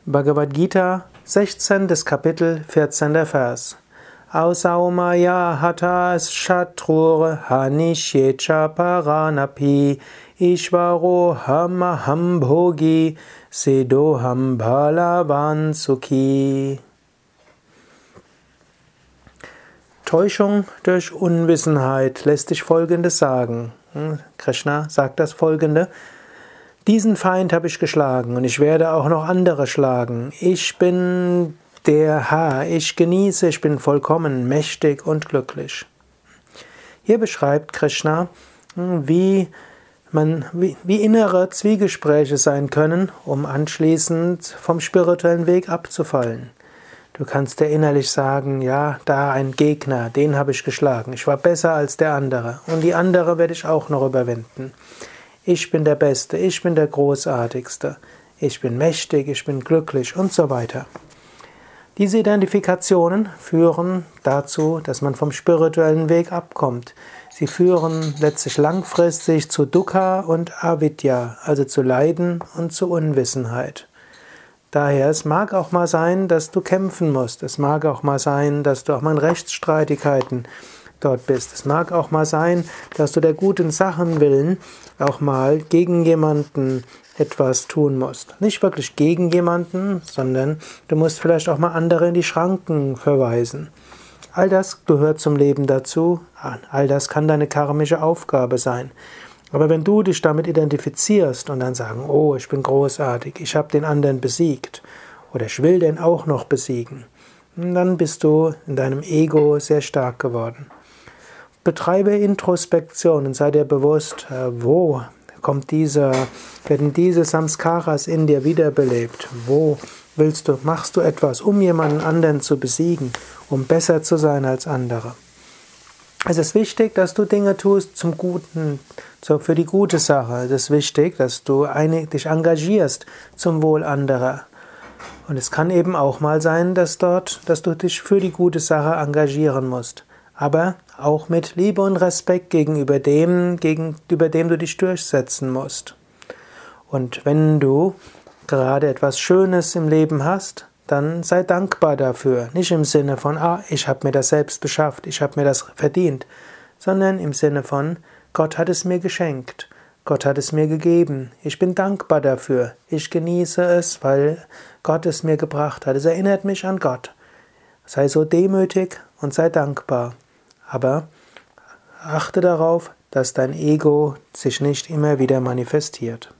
Bhagavad Gita, 16. Kapitel, 14. Vers. Ausaumaya hatas shatrur hanishecha paranapi ishvaro hamaham bhogi sedoham balavan sukhi. Täuschung durch Unwissenheit lässt sich Folgendes sagen. Krishna sagt das Folgende: Diesen Feind habe ich geschlagen und ich werde auch noch andere schlagen. Ich bin der Herr, ich genieße, ich bin vollkommen, mächtig und glücklich. Hier beschreibt Krishna, wie innere Zwiegespräche sein können, um anschließend vom spirituellen Weg abzufallen. Du kannst dir innerlich sagen, ja, da ein Gegner, den habe ich geschlagen, ich war besser als der andere und die andere werde ich auch noch überwinden. Ich bin der Beste, ich bin der Großartigste, ich bin mächtig, ich bin glücklich und so weiter. Diese Identifikationen führen dazu, dass man vom spirituellen Weg abkommt. Sie führen letztlich langfristig zu Dukkha und Avidya, also zu Leiden und zu Unwissenheit. Daher, es mag auch mal sein, dass du kämpfen musst. Es mag auch mal sein, dass du auch mal in Rechtsstreitigkeiten dort bist. Es mag auch mal sein, dass du der guten Sachen willen auch mal gegen jemanden etwas tun musst. Nicht wirklich gegen jemanden, sondern du musst vielleicht auch mal andere in die Schranken verweisen. All das gehört zum Leben dazu. All das kann deine karmische Aufgabe sein. Aber wenn du dich damit identifizierst und dann sagen, oh, ich bin großartig, ich habe den anderen besiegt oder ich will den auch noch besiegen, dann bist du in deinem Ego sehr stark geworden. Betreibe Introspektion und sei dir bewusst, wo werden diese Samskaras in dir wiederbelebt? Wo machst du etwas, um jemanden anderen zu besiegen, um besser zu sein als andere? Es ist wichtig, dass du Dinge tust zum Guten, für die gute Sache. Es ist wichtig, dass du dich engagierst zum Wohl anderer. Und es kann eben auch mal sein, dass du dich für die gute Sache engagieren musst. Aber auch mit Liebe und Respekt gegenüber dem du dich durchsetzen musst. Und wenn du gerade etwas Schönes im Leben hast, dann sei dankbar dafür. Nicht im Sinne von, ich habe mir das selbst beschafft, ich habe mir das verdient, sondern im Sinne von, Gott hat es mir geschenkt, Gott hat es mir gegeben, ich bin dankbar dafür, ich genieße es, weil Gott es mir gebracht hat. Es erinnert mich an Gott. Sei so demütig und sei dankbar. Aber achte darauf, dass dein Ego sich nicht immer wieder manifestiert.